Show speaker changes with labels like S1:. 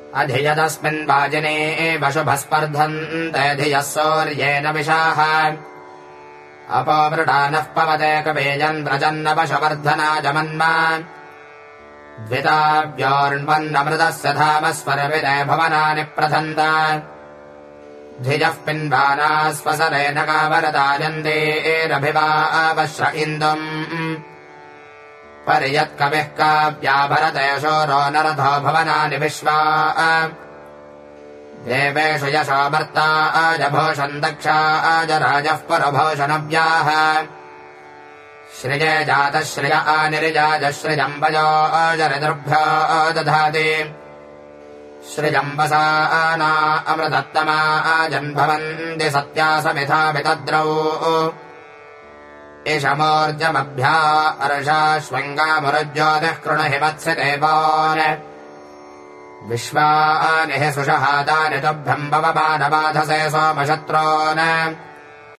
S1: अधियदस्मिन् वाजिने वशुभस्पर्धन्ते धियः सूर्येण विशाः अपवृडानः पवते कवेयन् व्रजन्न वशवर्धनाजमन्मा द्विताव्योर्न्वन्नमृतस्य धामस्वरविदे भवनानि प्रथन्त धियः पिन्वाना स्वसरेण कावरदायन्तेरभिवावश्र इन्दुम् पर्यत्कविः काव्याभरते शूरो नरथो भवनानि विश्वा देवेषु यशो भर्ता अजभूषन् दक्षा अजराजः पुरभूषणव्याः श्रिये जातश्रिय अनिर्जाजश्रिजम्बजो अजरिदुर्भ्यो दधाति श्रिजम्बसा अना अमृतत्तमा अजन्भवन्ति सत्या समिधा वितद्रौ इषमोर्जमभ्या अर्षाश्वङ्गामुरुज्योतिः कृणहि वत्सि देवान् विश्वानि हि सुषहादानि तुभ्यम् भवमानबाधसे सोमशत्रून्